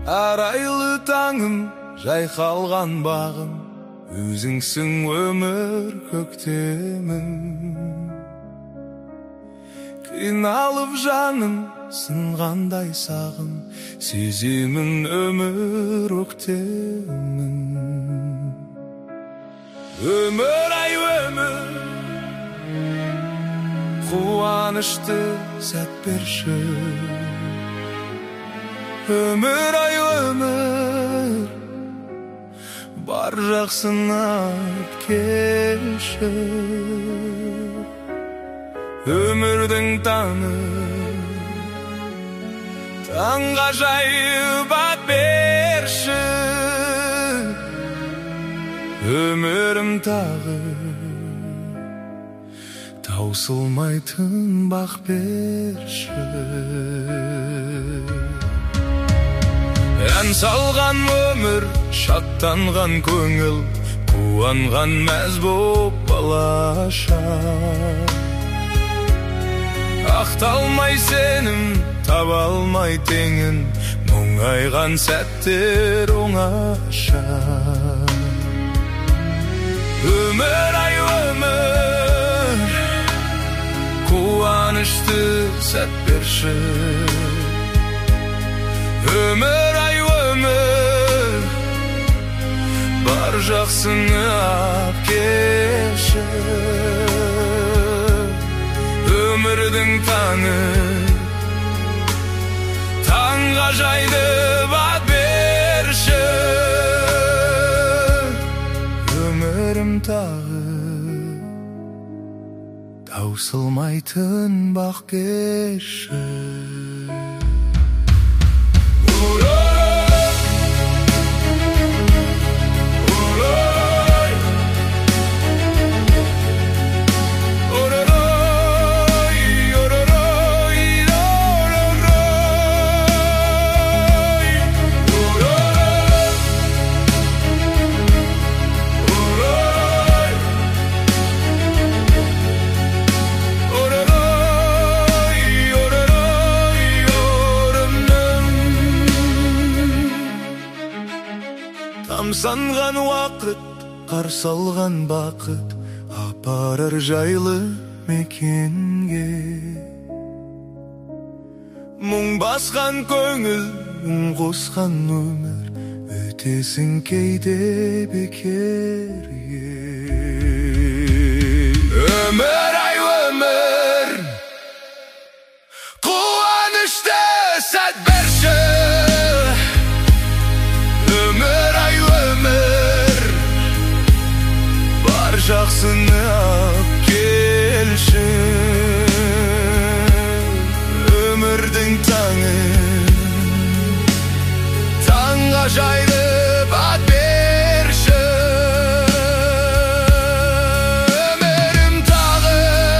Арайлы таңым, жайқалған бағым, өзіңсің өмір көктемім. Қиналып жаным, сынғандай сағым, сеземін өмір өктемін. Өмір ай өмір, қуанышты сәт берші. Өмір ай өмір, бар жақсыны келші. Өмірдің таңы, таңға жайып ат берші. Өмірім тағы таусылмайтын бақ берші. Ән салған өмір, шаттанған көңіл, қуанған мәз боп балаша. Ақталмай сенім, таба алмай теңін, мұңайған сәттер оңаша. Өмір ай өмір, қуанышты сәт берші. Өмір ай өмір, бар жақсыны ап келші. Өмірдің таңы, таңға жайды бат берші. Өмірім тағы таусылмайтын бақ берші. Тамсанған уақыт, қарсы алған бақыт, апарар жайлы мекенге. Мұң басқан көңіл, үн қосқан өмір, өтесің кейде бекерге. Өмір ай өмір, қуанышты сәт берші. Жақсыны ап келші. Өмірдің таңы, таңға жайды бат берші. Өмірім тағы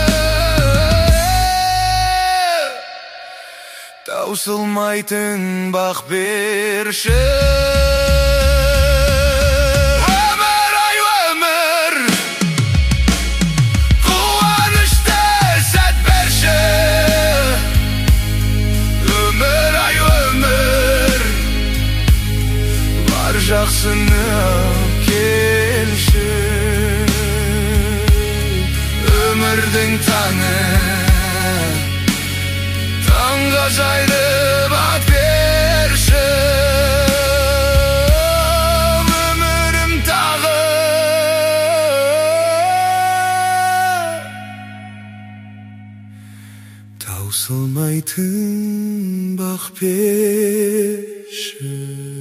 таусылмайтын бақ берші. Жақсыны ап келші. Өмірдің таңы, таңға жайды бат берші. Өмірім тағы таусылмайтын бақ берші.